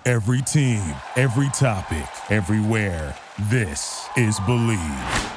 Every team, every topic, everywhere. This is Believe.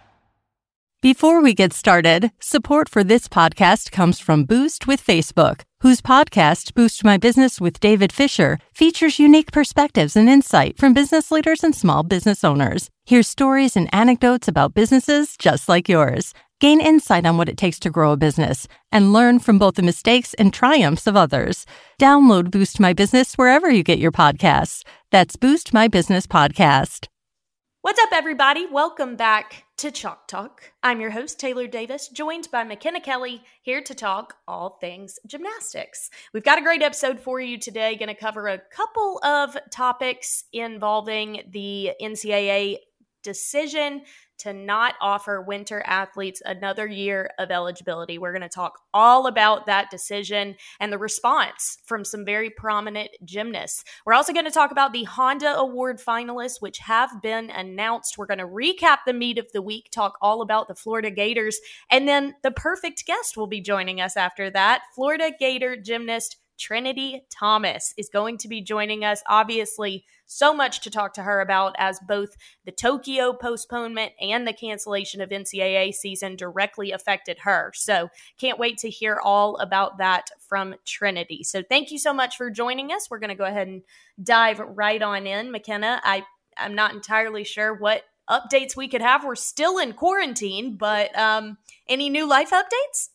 Before we get started, support for this podcast comes from Boost with Facebook, whose podcast, Boost My Business with David Fisher, features unique perspectives and insight from business leaders and small business owners. Hear stories and anecdotes about businesses just like yours. Gain insight on what it takes to grow a business and learn from both the mistakes and triumphs of others. Download Boost My Business wherever you get your podcasts. That's Boost My Business Podcast. What's up, everybody? Welcome back to Chalk Talk. I'm your host, Taylor Davis, joined by McKenna Kelly, here to talk all things gymnastics. We've got a great episode for you today, going to cover a couple of topics involving the NCAA decision to not offer winter athletes another year of eligibility. We're going to talk all about that decision and the response from some very prominent gymnasts. We're also going to talk about the Honda Award finalists, which have been announced. We're going to recap the meet of the week, talk all about the Florida Gators, and then the perfect guest will be joining us after that. Florida Gator gymnast Trinity Thomas is going to be joining us. Obviously, so much to talk to her about, as both the Tokyo postponement and the cancellation of NCAA season directly affected her. So can't wait to hear all about that from Trinity. So thank you so much for joining us. We're going to go ahead and dive right on in. McKenna, I'm not entirely sure what updates we could have. We're still in quarantine, but any new life updates?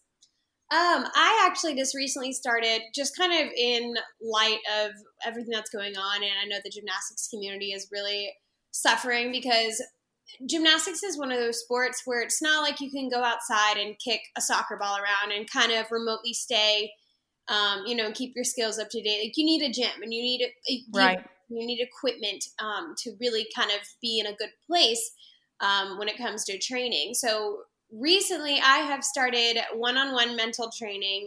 I actually just recently started, just kind of in light of everything that's going on, and I know the gymnastics community is really suffering because gymnastics is one of those sports where it's not like you can go outside and kick a soccer ball around and kind of remotely stay, keep your skills up to date. Like, you need a gym and you need you need equipment to really kind of be in a good place when it comes to training. So recently, I have started one-on-one mental training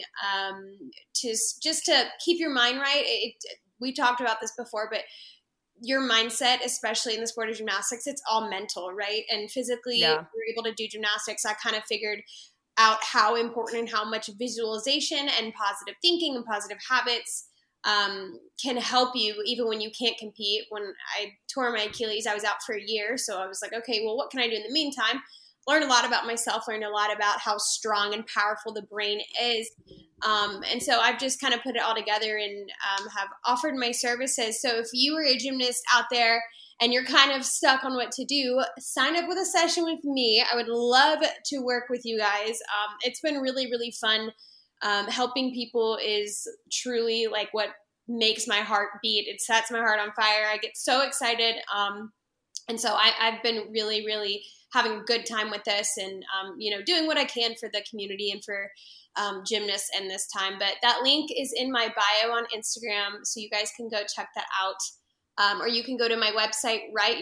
to keep your mind right. We talked about this before, but your mindset, especially in the sport of gymnastics, it's all mental, right? And physically, if you're able to do gymnastics, I kind of figured out how important and how much visualization and positive thinking and positive habits can help you even when you can't compete. When I tore my Achilles, I was out for a year. So I was like, okay, well, what can I do in the meantime? Learned a lot about myself, learned a lot about how strong and powerful the brain is. And so I've just kind of put it all together and have offered my services. So if you are a gymnast out there and you're kind of stuck on what to do, sign up with a session with me. I would love to work with you guys. It's been really, really fun. Helping people is truly like what makes my heart beat. It sets my heart on fire. I get so excited. And so I've been really, really having a good time with this and, doing what I can for the community and for gymnasts in this time. But that link is in my bio on Instagram, so you guys can go check that out. Or you can go to my website,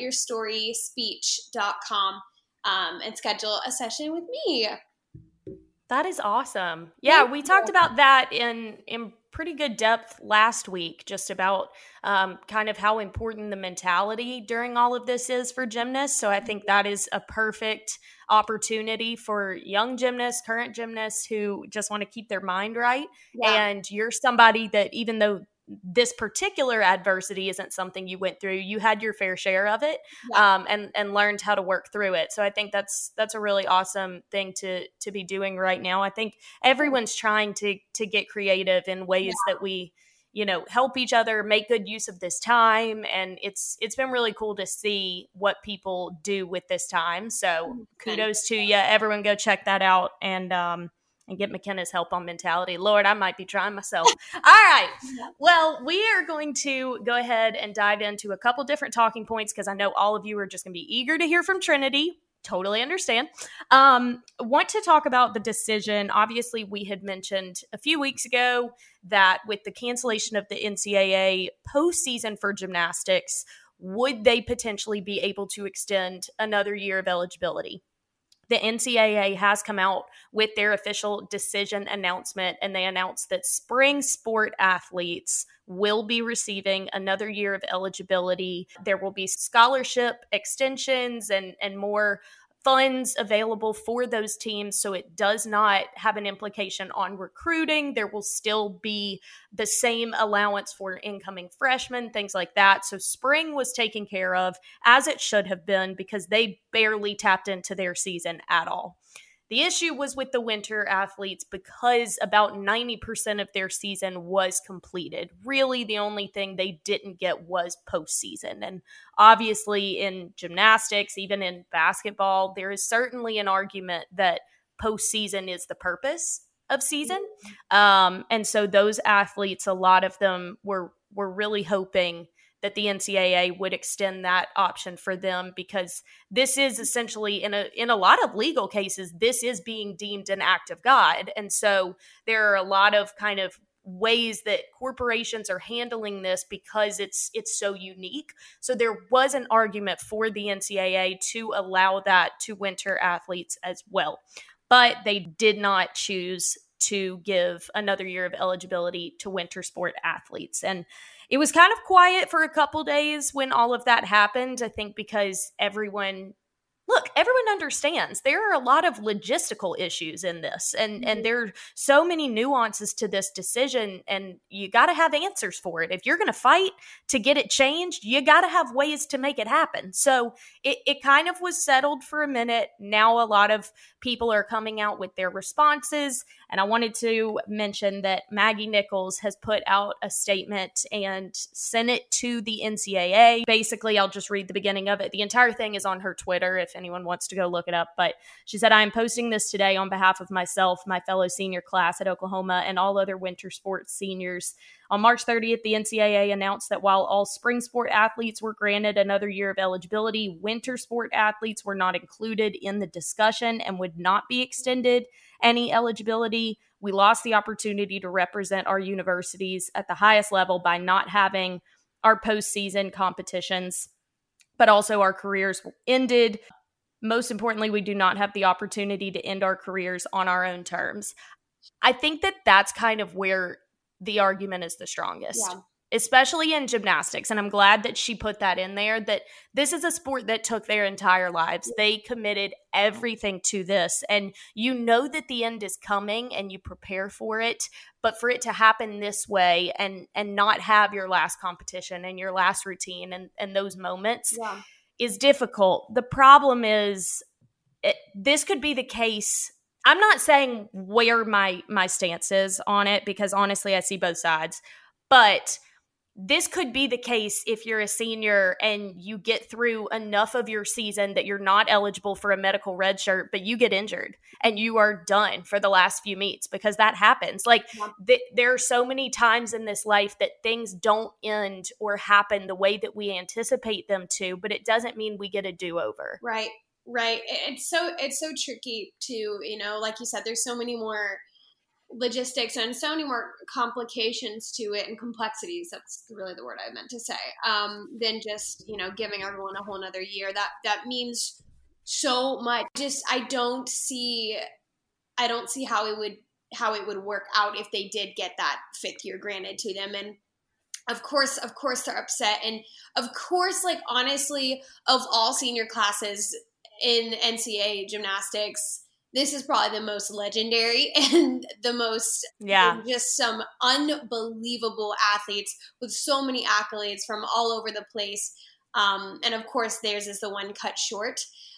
writeyourstoryspeech.com, and schedule a session with me. That is awesome. Yeah, we talked about that in pretty good depth last week, just about kind of how important the mentality during all of this is for gymnasts. So I think that is a perfect opportunity for young gymnasts, current gymnasts who just want to keep their mind right. Yeah. And you're somebody that, even though this particular adversity isn't something you went through, you had your fair share of it, and learned how to work through it. So I think that's a really awesome thing to be doing right now. I think everyone's trying to get creative in ways that we, help each other make good use of this time. And it's been really cool to see what people do with this time. So kudos to you. Everyone go check that out and get McKenna's help on mentality. Lord, I might be trying myself. All right. Well, we are going to go ahead and dive into a couple different talking points because I know all of you are just going to be eager to hear from Trinity. Totally understand. Want to talk about the decision. Obviously, we had mentioned a few weeks ago that with the cancellation of the NCAA postseason for gymnastics, would they potentially be able to extend another year of eligibility? The NCAA has come out with their official decision announcement, and they announced that spring sport athletes will be receiving another year of eligibility. There will be scholarship extensions and more funds available for those teams, so it does not have an implication on recruiting. There will still be the same allowance for incoming freshmen, things like that. So spring was taken care of as it should have been because they barely tapped into their season at all. The issue was with the winter athletes because about 90% of their season was completed. Really, the only thing they didn't get was postseason. And obviously in gymnastics, even in basketball, there is certainly an argument that postseason is the purpose of season. And so those athletes, a lot of them were really hoping that the NCAA would extend that option for them, because this is essentially, in a lot of legal cases, this is being deemed an act of God. And so there are a lot of kind of ways that corporations are handling this because it's so unique. So there was an argument for the NCAA to allow that to winter athletes as well. But they did not choose to give another year of eligibility to winter sport athletes. And it was kind of quiet for a couple days when all of that happened, I think because everyone understands there are a lot of logistical issues in this, and there are so many nuances to this decision, and you got to have answers for it. If you're going to fight to get it changed, you got to have ways to make it happen. So it kind of was settled for a minute. Now a lot of people are coming out with their responses, and I wanted to mention that Maggie Nichols has put out a statement and sent it to the NCAA. Basically, I'll just read the beginning of it. The entire thing is on her Twitter if anyone wants to go look it up. But she said, "I am posting this today on behalf of myself, my fellow senior class at Oklahoma, and all other winter sports seniors. On March 30th, the NCAA announced that while all spring sport athletes were granted another year of eligibility, winter sport athletes were not included in the discussion and would not be extended any eligibility. We lost the opportunity to represent our universities at the highest level by not having our postseason competitions, but also our careers ended. Most importantly, we do not have the opportunity to end our careers on our own terms." I think that that's kind of where the argument is the strongest, especially in gymnastics. And I'm glad that she put that in there, that this is a sport that took their entire lives. They committed everything to this, and you know that the end is coming and you prepare for it, but for it to happen this way and not have your last competition and your last routine and those moments is difficult. The problem is this could be the case. I'm not saying where my stance is on it, because honestly, I see both sides. But this could be the case if you're a senior and you get through enough of your season that you're not eligible for a medical red shirt, but you get injured and you are done for the last few meets, because that happens. Like there are so many times in this life that things don't end or happen the way that we anticipate them to, but it doesn't mean we get a do-over. Right. It's so tricky to, like you said, there's so many more logistics and so many more complications to it and complexities. That's really the word I meant to say, than just, giving everyone a whole nother year. That means so much. I don't see how it would work out if they did get that fifth year granted to them. And of course they're upset. And of course, like, honestly, of all senior classes in NCAA gymnastics, this is probably the most legendary and the most, just some unbelievable athletes with so many accolades from all over the place. And of course, theirs is the one cut short.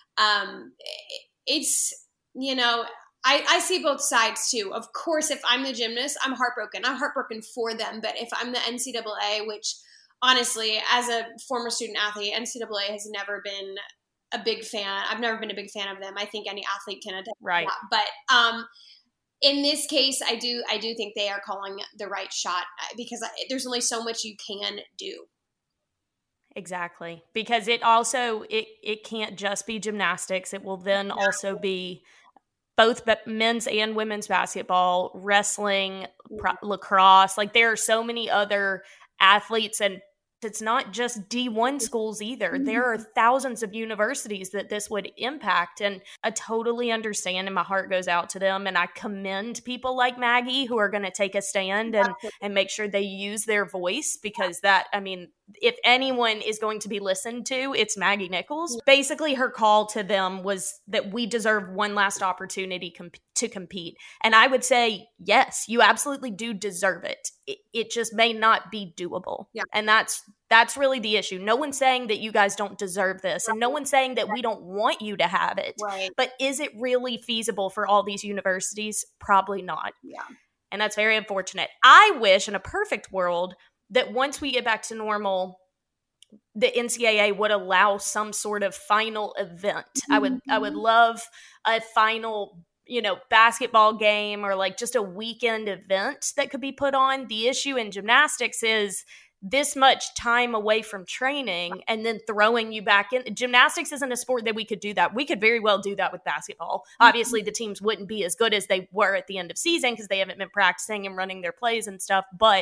It's, I see both sides too. Of course, if I'm the gymnast, I'm heartbroken. I'm heartbroken for them. But if I'm the NCAA, which honestly, as a former student athlete, NCAA has never been a big fan. I've never been a big fan of them. I think any athlete can adapt. Right. But in this case, I do think they are calling the right shot, because there's only so much you can do. Exactly. Because it also, it can't just be gymnastics. It will then also be both men's and women's basketball, wrestling, lacrosse. Like, there are so many other athletes, and it's not just D1 schools either. There are thousands of universities that this would impact, and I totally understand, and my heart goes out to them, and I commend people like Maggie who are going to take a stand and make sure they use their voice, because if anyone is going to be listened to, it's Maggie Nichols. Basically, her call to them was that we deserve one last opportunity to compete. And I would say, yes, you absolutely do deserve it. It just may not be doable. Yeah. And that's really the issue. No one's saying that you guys don't deserve this. And no one's saying that we don't want you to have it. Right. But is it really feasible for all these universities? Probably not. Yeah. And that's very unfortunate. I wish in a perfect world that once we get back to normal, the NCAA would allow some sort of final event. Mm-hmm. I would love a final, basketball game or like just a weekend event that could be put on. The issue in gymnastics is this much time away from training and then throwing you back in. Gymnastics isn't a sport that we could do that. We could very well do that with basketball. Obviously, the teams wouldn't be as good as they were at the end of season because they haven't been practicing and running their plays and stuff. But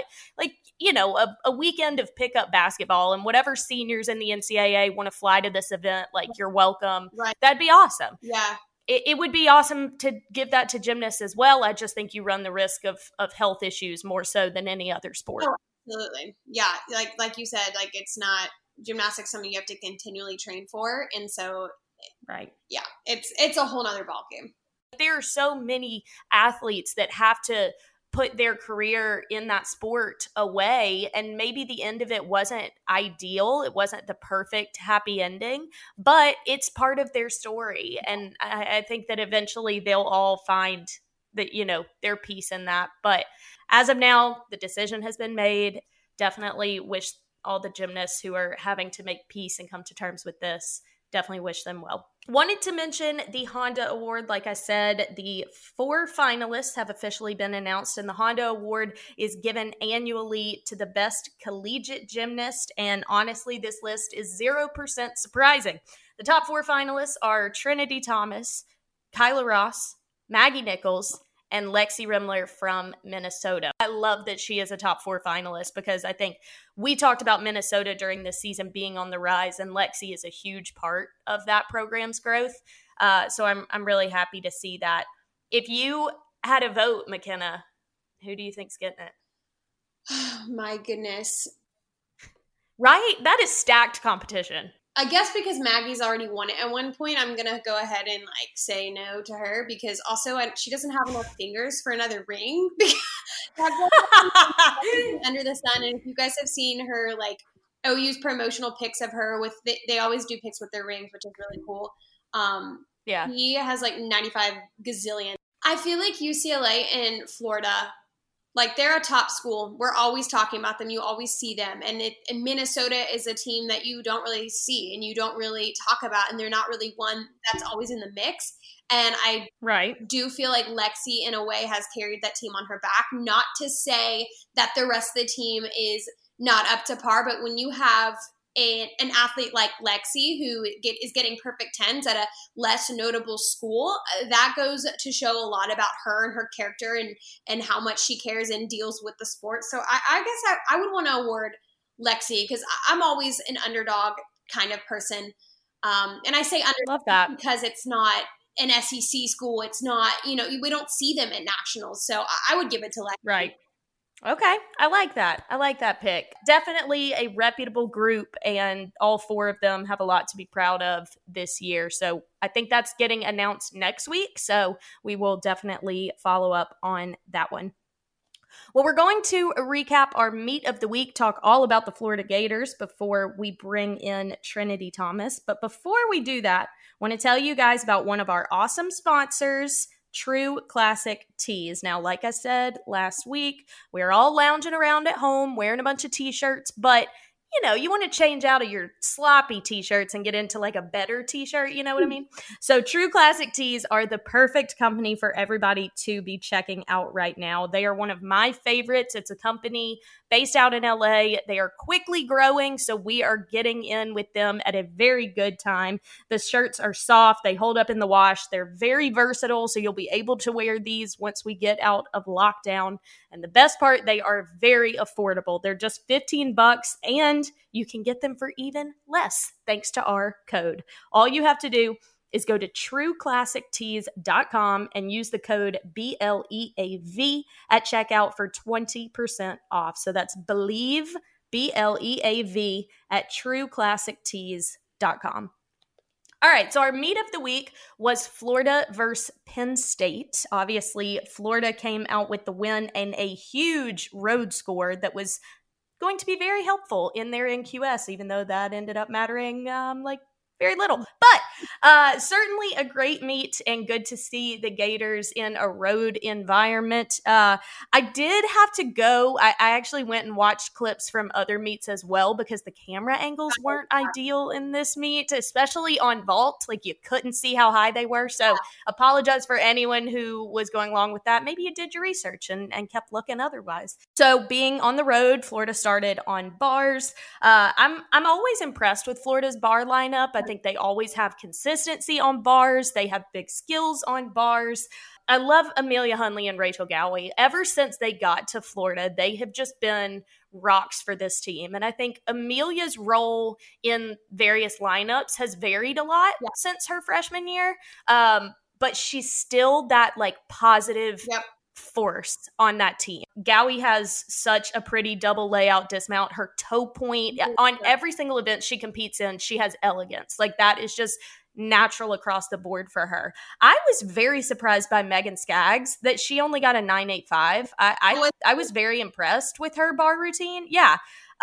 a weekend of pickup basketball and whatever seniors in the NCAA want to fly to this event, like you're welcome. Right. That'd be awesome. Yeah. It would be awesome to give that to gymnasts as well. I just think you run the risk of health issues more so than any other sport. Oh, absolutely. Yeah. Like you said, like it's not gymnastics something you have to continually train for. And so, right. Yeah, it's a whole nother ballgame. There are so many athletes that have to put their career in that sport away, and maybe the end of it wasn't ideal. It wasn't the perfect happy ending, but it's part of their story. And I think that eventually they'll all find that, their peace in that. But as of now, the decision has been made. Definitely wish all the gymnasts who are having to make peace and come to terms with this, definitely wish them well. Wanted to mention the Honda Award. Like I said, the 4 finalists have officially been announced, and the Honda Award is given annually to the best collegiate gymnast. And honestly, this list is 0% surprising. The top 4 finalists are Trinity Thomas, Kyla Ross, Maggie Nichols, and Lexi Rimler from Minnesota. I love that she is a top 4 finalist because I think we talked about Minnesota during this season being on the rise, and Lexi is a huge part of that program's growth. So I'm really happy to see that. If you had a vote, McKenna, who do you think's getting it? Oh, my goodness. Right? That is stacked competition. I guess because Maggie's already won it at one point, I'm going to go ahead and say no to her because also she doesn't have enough fingers for another ring. Under the sun. And if you guys have seen her, OU's promotional pics of her they always do pics with their rings, which is really cool. Yeah. He has 95 gazillion. I feel like UCLA and Florida, they're a top school. We're always talking about them. You always see them. And Minnesota is a team that you don't really see and you don't really talk about. And they're not really one that's always in the mix. And I do feel like Lexi, in a way, has carried that team on her back. Not to say that the rest of the team is not up to par, but when you have an athlete like Lexi who is getting perfect 10s at a less notable school, that goes to show a lot about her and her character and how much she cares and deals with the sport. So I guess I would want to award Lexi because I'm always an underdog kind of person. And I say underdog Love that. because it's not an SEC school. It's not, we don't see them at nationals. So I would give it to Lexi. Right. Okay. I like that. I like that pick. Definitely a reputable group, and all 4 of them have a lot to be proud of this year. So I think that's getting announced next week. So we will definitely follow up on that one. Well, we're going to recap our meet of the week, talk all about the Florida Gators before we bring in Trinity Thomas. But before we do that, I want to tell you guys about one of our awesome sponsors, True Classic Tees. Now, like I said last week, we're all lounging around at home wearing a bunch of t-shirts, but you want to change out of your sloppy t-shirts and get into a better t-shirt, you know what I mean? So True Classic Tees are the perfect company for everybody to be checking out right now. They are one of my favorites. It's a company based out in LA. They are quickly growing, so we are getting in with them at a very good time. The shirts are soft. They hold up in the wash. They're very versatile, so you'll be able to wear these once we get out of lockdown. And the best part, they are very affordable. They're just $15, and you can get them for even less thanks to our code. All you have to do is go to trueclassictees.com and use the code BLEAV at checkout for 20% off. So that's BELIEVE, BLEAV at trueclassictees.com. All right, so our meet of the week was Florida versus Penn State. Obviously, Florida came out with the win and a huge road score that was going to be very helpful in their NQS, even though that ended up mattering very little. But certainly a great meet and good to see the Gators in a road environment. I did have to go. I actually went and watched clips from other meets as well because the camera angles weren't ideal in this meet, especially on vault. Like you couldn't see how high they were. So apologize for anyone who was going along with that. Maybe you did your research and kept looking otherwise. So being on the road, Florida started on bars. I'm always impressed with Florida's bar lineup. I think they always have consistency on bars. They have big skills on bars. I love Amelia Hunley and Rachel Gowie. Ever since they got to Florida, they have just been rocks for this team. And I think Amelia's role in various lineups has varied a lot since her freshman year. But she's still that like positive force on that team. Gowie has such a pretty double layout dismount. Her toe point on every single event she competes in, she has elegance. Like that is just natural across the board for her. I was very surprised by Megan Skaggs that she only got a 9.85. I was very impressed with her bar routine. Yeah.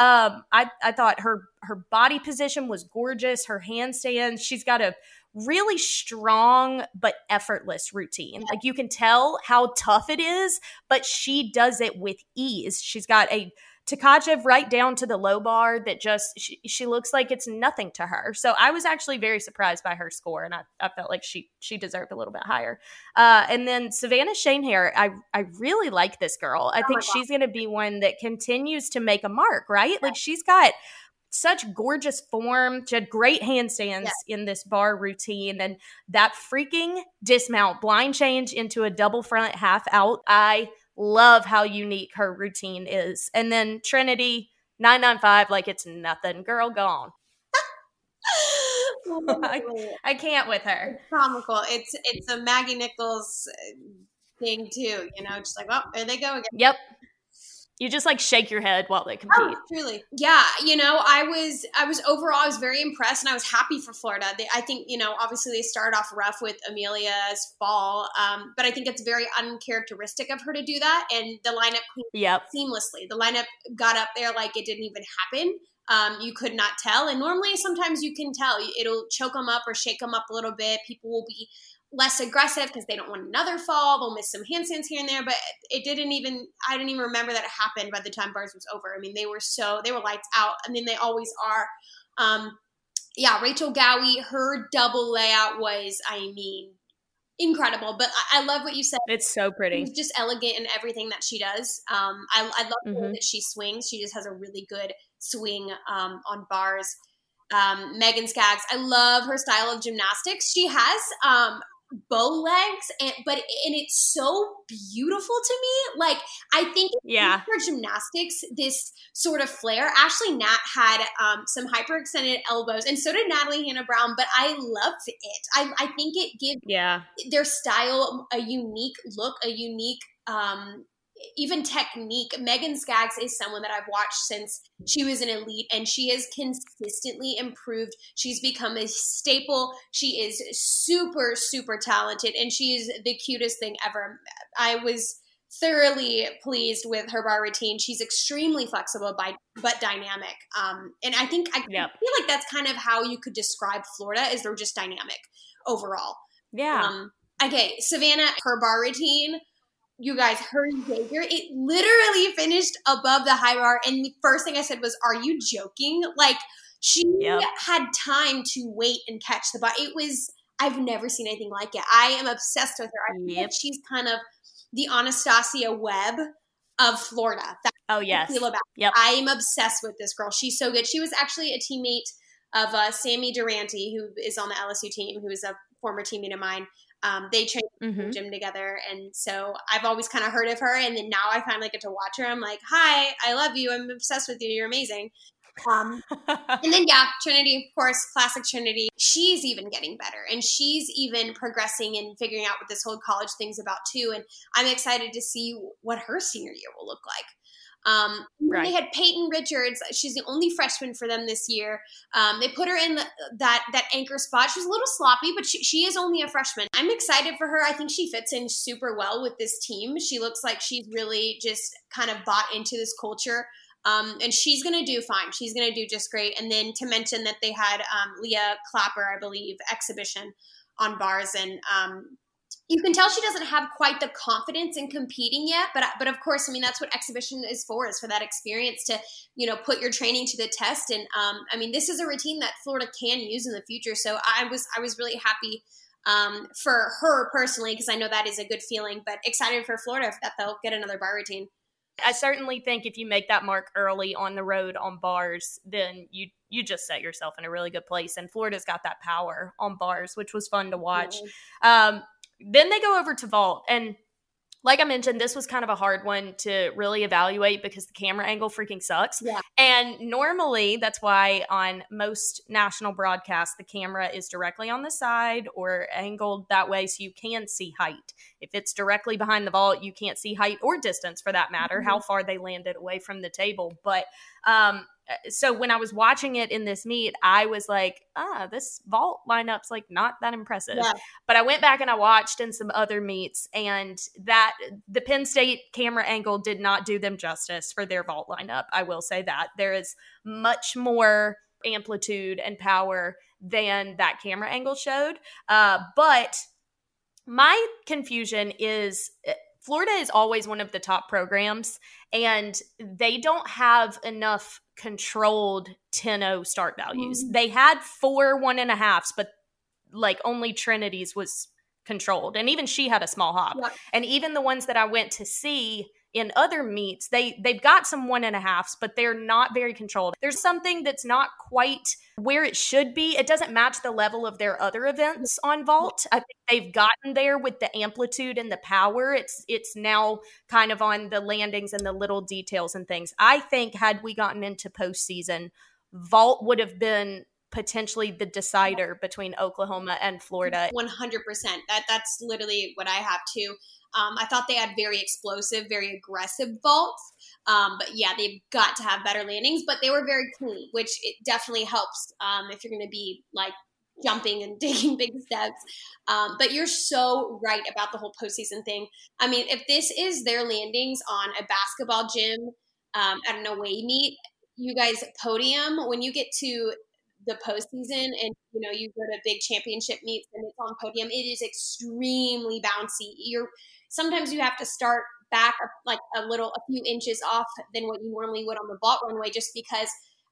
I thought her body position was gorgeous. Her handstands, she's got a really strong but effortless routine. Like you can tell how tough it is, but she does it with ease. She's got a Tkachev right down to the low bar that just, she looks like it's nothing to her. So I was actually very surprised by her score, and I felt like she deserved a little bit higher. And then Savannah Shanehair, I really like this girl. I think she's going to be one that continues to make a mark, right? Like she's got such gorgeous form. She had great handstands in this bar routine, and that freaking dismount blind change into a double front half out. I love how unique her routine is. And then Trinity 995, like it's nothing. Girl gone. I can't with her. It's comical. It's a Maggie Nichols thing too, just like, oh, there they go again. Yep. You just like shake your head while they compete. Oh, truly. Yeah. I was very impressed, and I was happy for Florida. I think, obviously they started off rough with Amelia's fall. But I think it's very uncharacteristic of her to do that. And the lineup cleaned seamlessly. The lineup got up there like it didn't even happen. You could not tell. And normally sometimes you can tell. It'll choke them up or shake them up a little bit. People will be less aggressive because they don't want another fall. They'll miss some handstands here and there, but I didn't even remember that it happened by the time bars was over. I mean, they were lights out. I mean, they always are. Rachel Gowie, her double layout was, incredible. But I love what you said. It's so pretty. She's just elegant in everything that she does. I love the way that she swings. She just has a really good swing on bars. Megan Skaggs, I love her style of gymnastics. She has bow legs, and it's so beautiful to me. Like I think for gymnastics, this sort of flair. Ashley Nat had some hyperextended elbows, and so did Natalie Hannah Brown. But I loved it. I think it gives their style a unique look, a unique even technique. Megan Skaggs is someone that I've watched since she was an elite, and she has consistently improved. She's become a staple. She is super, super talented, and she is the cutest thing ever. I was thoroughly pleased with her bar routine. She's extremely flexible but dynamic. And I feel like that's kind of how you could describe Florida, is they're just dynamic overall. Yeah. Okay, Savannah, her bar routine, you guys, her Jaeger, it literally finished above the high bar. And the first thing I said was, are you joking? Like, she had time to wait and catch the bar. I've never seen anything like it. I am obsessed with her. I think she's kind of the Anastasia Webb of Florida. That's how I feel about her. I am obsessed with this girl. She's so good. She was actually a teammate of Sammy Durante, who is on the LSU team, who is a former teammate of mine. They trained in the gym together, and so I've always kind of heard of her, and then now I finally get to watch her. I'm like, hi, I love you. I'm obsessed with you. You're amazing. And then, Trinity, of course, classic Trinity. She's even getting better, and she's even progressing and figuring out what this whole college thing's about too, and I'm excited to see what her senior year will look like. They had Peyton Richards. She's the only freshman for them this year. They put her in that anchor spot. She's a little sloppy, but she is only a freshman. I'm excited for her. I think she fits in super well with this team. She looks like she's really just kind of bought into this culture. And she's going to do fine. She's going to do just great. And then to mention that they had Leah Clapper, I believe, exhibition on bars. And you can tell she doesn't have quite the confidence in competing yet. But of course, I mean, that's what exhibition is for that experience to, put your training to the test. And I mean, this is a routine that Florida can use in the future. So I was really happy for her personally, because I know that is a good feeling, but excited for Florida that they'll get another bar routine. I certainly think if you make that mark early on the road on bars, then you just set yourself in a really good place. And Florida's got that power on bars, which was fun to watch. Mm-hmm. Then they go over to vault. And like I mentioned, this was kind of a hard one to really evaluate because the camera angle freaking sucks. Yeah. And normally that's why on most national broadcasts, the camera is directly on the side or angled that way so you can see height. If it's directly behind the vault, you can't see height or distance for that matter, how far they landed away from the table. But so when I was watching it in this meet, I was like, this vault lineup's like not that impressive. Yeah. But I went back and I watched in some other meets, and that the Penn State camera angle did not do them justice for their vault lineup. I will say that. There is much more amplitude and power than that camera angle showed. But my confusion is Florida is always one of the top programs, and they don't have enough controlled 10-0 start values. Mm-hmm. They had 4 1.5s, but like only Trinity's was controlled. And even she had a small hop. Yeah. And even the ones that I went to see in other meets, they've got some 1.5s, but they're not very controlled. There's something that's not quite where it should be. It doesn't match the level of their other events on vault. I think they've gotten there with the amplitude and the power. It's now kind of on the landings and the little details and things. I think had we gotten into postseason, vault would have been potentially the decider between Oklahoma and Florida. 100%. That's literally what I have too. I thought they had very explosive, very aggressive vaults. But yeah, they've got to have better landings, but they were very clean, which it definitely helps if you're going to be like jumping and taking big steps. But you're so right about the whole postseason thing. I mean, if this is their landings on a basketball gym at an away meet, you guys podium, when you get to the postseason and you go to big championship meets and it's on podium, it is extremely bouncy. Sometimes you have to start back like a few inches off than what you normally would on the vault runway, just because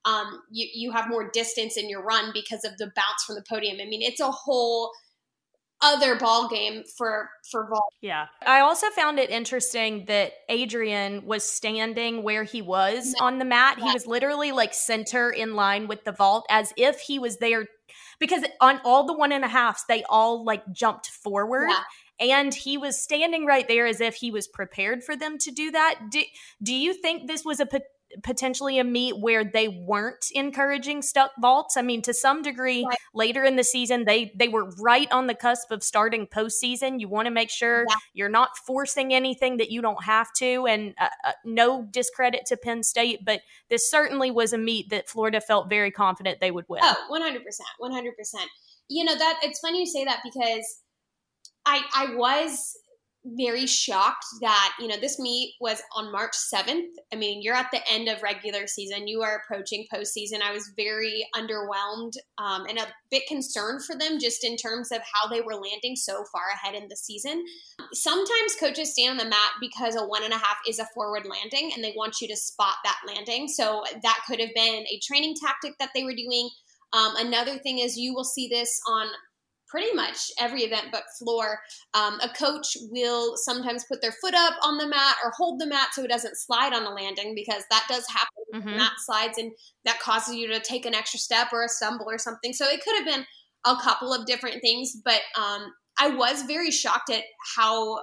you have more distance in your run because of the bounce from the podium. I mean, it's a whole other ball game for vault. Yeah. I also found it interesting that Adrian was standing where he was on the mat. Yeah. He was literally like center in line with the vault, as if he was there, because on all the 1.5s, they all like jumped forward. Yeah. And he was standing right there as if he was prepared for them to do that. Do you think this was potentially a meet where they weren't encouraging stuck vaults? I mean, to some degree, right. Later in the season, they were right on the cusp of starting postseason. You want to make sure you're not forcing anything that you don't have to. And no discredit to Penn State, but this certainly was a meet that Florida felt very confident they would win. Oh, 100%. 100%. That it's funny you say that, because I was very shocked that, this meet was on March 7th. I mean, you're at the end of regular season. You are approaching postseason. I was very underwhelmed and a bit concerned for them just in terms of how they were landing so far ahead in the season. Sometimes coaches stand on the mat because a 1.5 is a forward landing and they want you to spot that landing. So that could have been a training tactic that they were doing. Another thing is you will see this on pretty much every event but floor. A coach will sometimes put their foot up on the mat or hold the mat so it doesn't slide on a landing, because that does happen. Mm-hmm. Mat slides and that causes you to take an extra step or a stumble or something. So it could have been a couple of different things, but I was very shocked at how,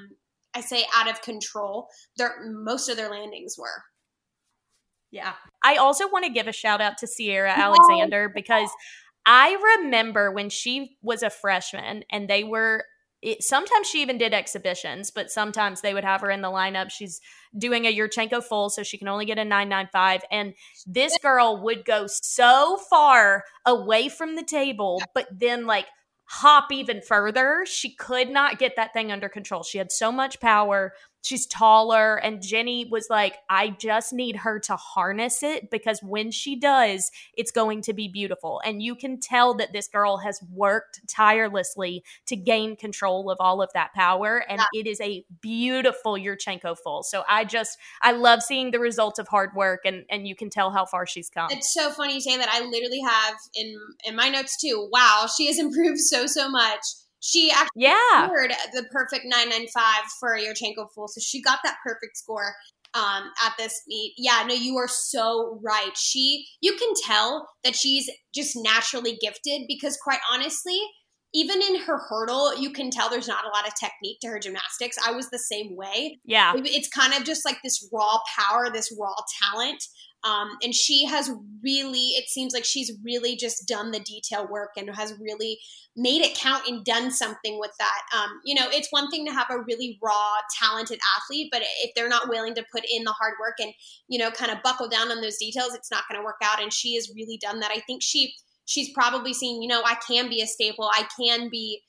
out of control most of their landings were. Yeah. I also want to give a shout out to Sierra Alexander, because I remember when she was a freshman and they were sometimes she even did exhibitions, but sometimes they would have her in the lineup. She's doing a Yurchenko full, so she can only get a 995. And this girl would go so far away from the table, but then like hop even further. She could not get that thing under control. She had so much power. She's taller, and Jenny was like, I just need her to harness it, because when she does, it's going to be beautiful. And you can tell that this girl has worked tirelessly to gain control of all of that power, and it is a beautiful Yurchenko full. So I love seeing the results of hard work, and you can tell how far she's come. It's so funny you say that. I literally have in my notes too, wow, she has improved so much. She actually scored the perfect 995 for a Yurchenko full. So she got that perfect score at this meet. Yeah, no, you are so right. You can tell that she's just naturally gifted, because quite honestly, even in her hurdle, you can tell there's not a lot of technique to her gymnastics. I was the same way. Yeah. It's kind of just like this raw power, this raw talent. And she has really, it seems like she's really just done the detail work and has really made it count and done something with that. It's one thing to have a really raw, talented athlete, but if they're not willing to put in the hard work and, kind of buckle down on those details, it's not going to work out. And she has really done that. I think she's probably seen, I can be a staple. I can be,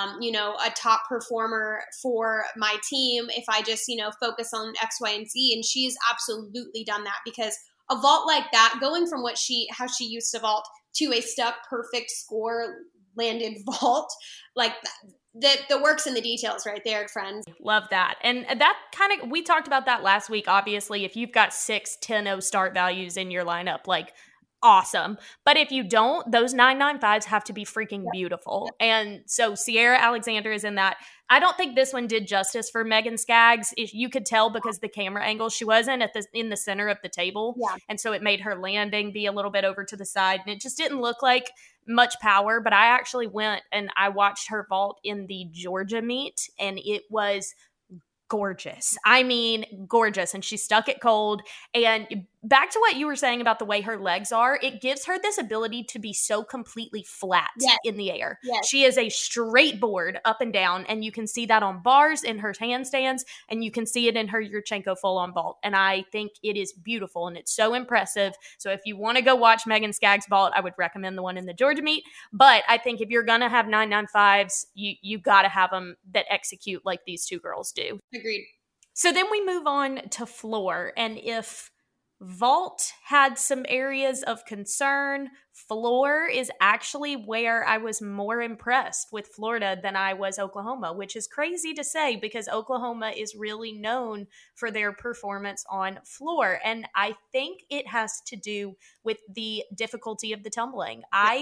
a top performer for my team if I just, focus on X, Y, and Z. And she's absolutely done that, because a vault like that, going from how she used to vault to a stuck perfect score landed vault, like the work's in the details right there, friends. Love that. And that we talked about that last week. Obviously, if you've got 6 10-0 start values in your lineup, like, awesome. But if you don't, those 995s have to be freaking beautiful. And so Sierra Alexander is in that. I don't think this one did justice for Megan Skaggs. If you could tell, because the camera angle, she wasn't in the center of the table. Yeah. And so it made her landing be a little bit over to the side. And it just didn't look like much power. But I actually went and I watched her vault in the Georgia meet, and it was gorgeous. I mean, gorgeous. And she stuck it cold. And back to what you were saying about the way her legs are, it gives her this ability to be so completely flat in the air. Yes. She is a straight board up and down, and you can see that on bars in her handstands, and you can see it in her Yurchenko full on vault. And I think it is beautiful, and it's so impressive. So if you want to go watch Megan Skaggs vault, I would recommend the one in the Georgia meet. But I think if you're going to have 995s, you got to have them that execute like these two girls do. Agreed. So then we move on to floor, and if vault had some areas of concern, floor is actually where I was more impressed with Florida than I was Oklahoma, which is crazy to say, because Oklahoma is really known for their performance on floor. And I think it has to do with the difficulty of the tumbling.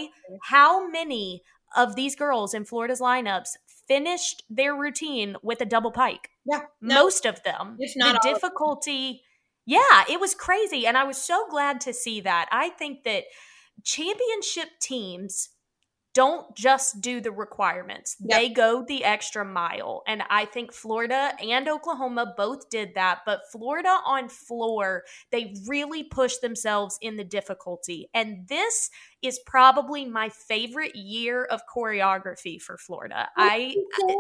How many of these girls in Florida's lineups finished their routine with a double pike? Yeah. Most of them. If not the all difficulty. Yeah, it was crazy. And I was so glad to see that. I think that championship teams don't just do the requirements. Yep. They go the extra mile. And I think Florida and Oklahoma both did that. But Florida on floor, they really pushed themselves in the difficulty. And this is probably my favorite year of choreography for Florida. I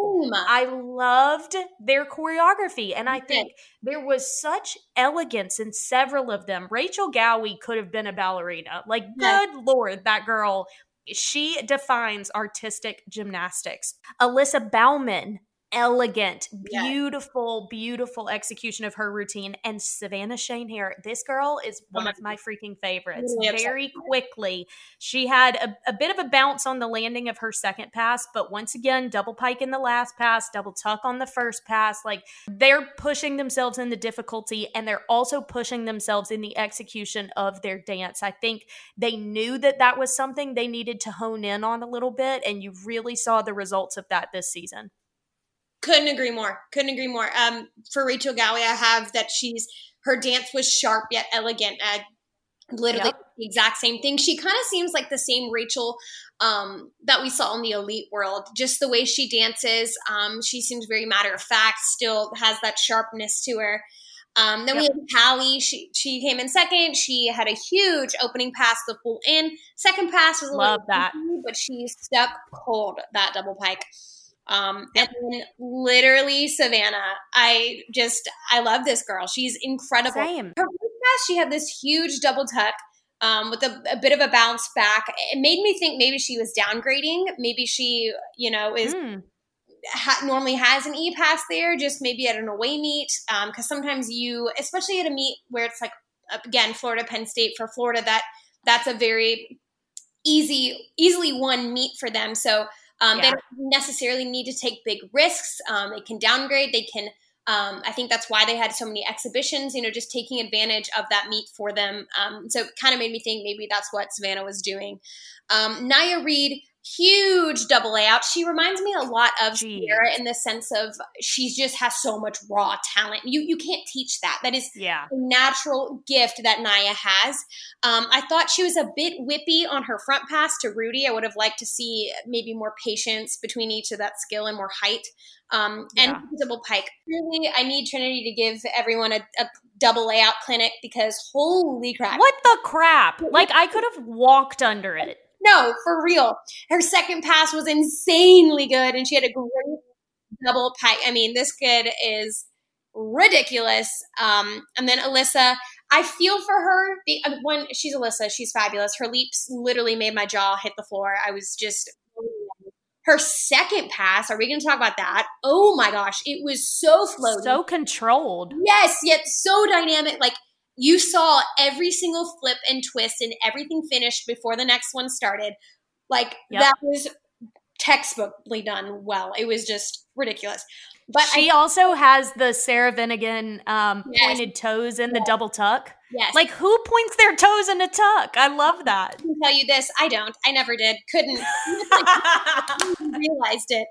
loved their choreography. And I think there was such elegance in several of them. Rachel Gowie could have been a ballerina. Like, good Lord, that girl. She defines artistic gymnastics. Alyssa Bauman, elegant, beautiful, beautiful execution of her routine. And Savannah Shanehair, this girl is one of my freaking favorites. Very quickly, she had a bit of a bounce on the landing of her second pass, but once again, double pike in the last pass, double tuck on the first pass. Like, they're pushing themselves in the difficulty, and they're also pushing themselves in the execution of their dance. I think they knew that that was something they needed to hone in on a little bit, and you really saw the results of that this season. Couldn't agree more. For Rachel Gowie, I have that her dance was sharp yet elegant. Literally the exact same thing. She kind of seems like the same Rachel that we saw in the elite world. Just the way she dances. She seems very matter of fact, still has that sharpness to her. Then we have Hallie. She came in second. She had a huge opening pass, the full in. Second pass was a little easy, but she stuck cold, that double pike. And then literally Savannah, I love this girl. She's incredible. Same. Her first pass, she had this huge double tuck with a bit of a bounce back. It made me think maybe she was downgrading. Maybe she, is normally has an E-pass there, just maybe at an away meet. Because sometimes especially at a meet where it's like, again, Florida, Penn State for Florida, that's a very easily won meet for them. So they don't necessarily need to take big risks. They can downgrade. They can, I think that's why they had so many exhibitions, just taking advantage of that meet for them. So it kind of made me think maybe that's what Savannah was doing. Nia Reed, huge double layout. She reminds me a lot of Sierra in the sense of she just has so much raw talent. You can't teach that. That is a natural gift that Nia has. I thought she was a bit whippy on her front pass to Rudy. I would have liked to see maybe more patience between each of that skill and more height. And double pike. Really, I need Trinity to give everyone a double layout clinic because holy crap. What the crap? Like I could have walked under it. No, for real. Her second pass was insanely good, and she had a great double pike. I mean, this kid is ridiculous. And then Alyssa, I feel for her. She's Alyssa, she's fabulous. Her leaps literally made my jaw hit the floor. I was just her second pass. Are we going to talk about that? Oh my gosh, it was so floaty, so controlled. Yes, yet so dynamic. Like you saw every single flip and twist, and everything finished before the next one started. Like that was textbookly done well. It was just ridiculous. But she also has the Sarah Vinnigan pointed toes in the double tuck. Yes. Like who points their toes in a tuck? I love that. I can tell you this. I don't. I never did. Couldn't. Realized it.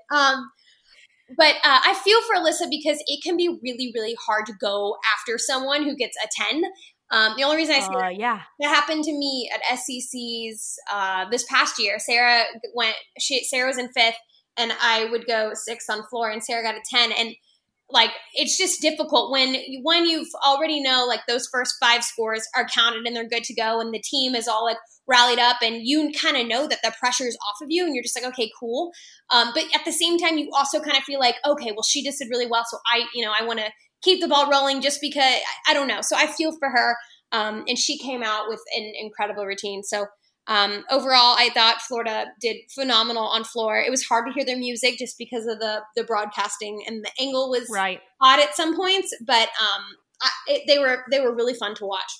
But I feel for Alyssa because it can be really, really hard to go after someone who gets a 10. The only reason I say that happened to me at SEC's this past year. Sarah was in 5th, and I would go 6 on floor, and Sarah got a 10. And like it's just difficult when you've already know like those first 5 scores are counted and they're good to go, and the team is all like rallied up, and you kind of know that the pressure is off of you, and you're just like, okay, cool. But at the same time, you also kind of feel like, okay, well, she just did really well, so I want to keep the ball rolling just because I don't know. So I feel for her, and she came out with an incredible routine. So overall, I thought Florida did phenomenal on floor. It was hard to hear their music just because of the broadcasting, and the angle was odd at some points, but they were really fun to watch.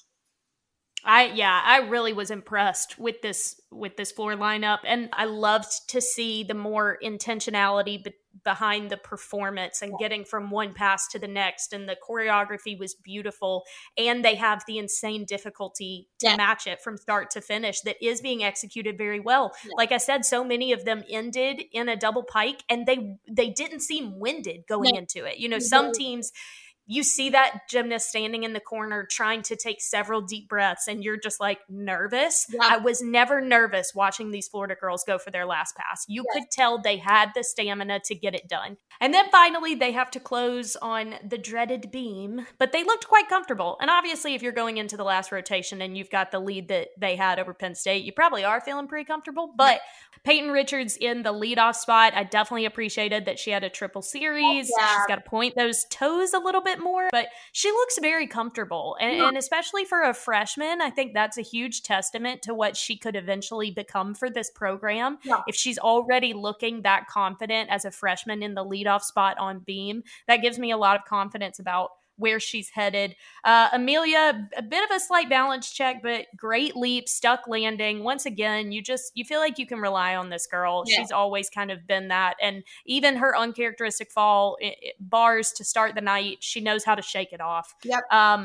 I really was impressed with this floor lineup, and I loved to see the more intentionality behind the performance and getting from one pass to the next, and the choreography was beautiful, and they have the insane difficulty to match it from start to finish that is being executed very well. Like I said, so many of them ended in a double pike, and they didn't seem winded going into it. Some teams, you see that gymnast standing in the corner trying to take several deep breaths, and you're just like nervous. Yeah. I was never nervous watching these Florida girls go for their last pass. You could tell they had the stamina to get it done. And then finally, they have to close on the dreaded beam, but they looked quite comfortable. And obviously, if you're going into the last rotation and you've got the lead that they had over Penn State, you probably are feeling pretty comfortable. But Peyton Richards in the leadoff spot, I definitely appreciated that she had a triple series. Yeah. She's got to point those toes a little bit more, but she looks very comfortable. And especially for a freshman, I think that's a huge testament to what she could eventually become for this program. Yeah. If she's already looking that confident as a freshman in the leadoff spot on beam, that gives me a lot of confidence about where she's headed. Amelia, a bit of a slight balance check, but great leap, stuck landing. Once again, you feel like you can rely on this girl. Yeah. She's always kind of been that. And even her uncharacteristic fall bars to start the night, she knows how to shake it off. Yep.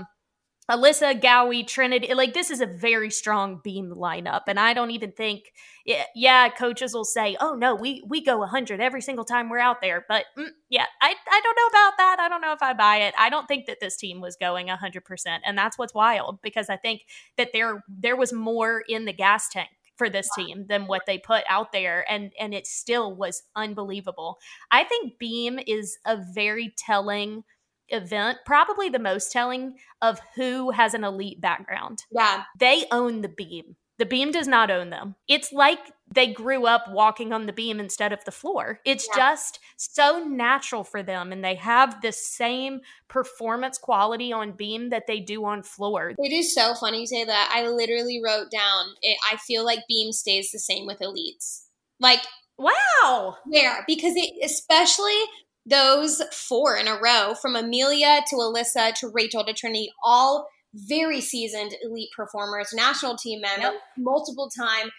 Alyssa, Gowie, Trinity, like this is a very strong beam lineup. And I don't even think, coaches will say, oh no, we go 100 every single time we're out there. But I don't know about that. I don't know if I buy it. I don't think that this team was going 100%. And that's what's wild, because I think that there was more in the gas tank for this team than what they put out there. And it still was unbelievable. I think beam is a very telling event, probably the most telling of who has an elite background. Yeah. They own the beam. The beam does not own them. It's like they grew up walking on the beam instead of the floor. It's just so natural for them, and they have the same performance quality on beam that they do on floor. It is so funny you say that. I literally wrote down, I feel like beam stays the same with elites. Like, wow. Where? Because especially those 4 in a row, from Amelia to Alyssa to Rachel to Trinity, all very seasoned elite performers, national team member, multiple time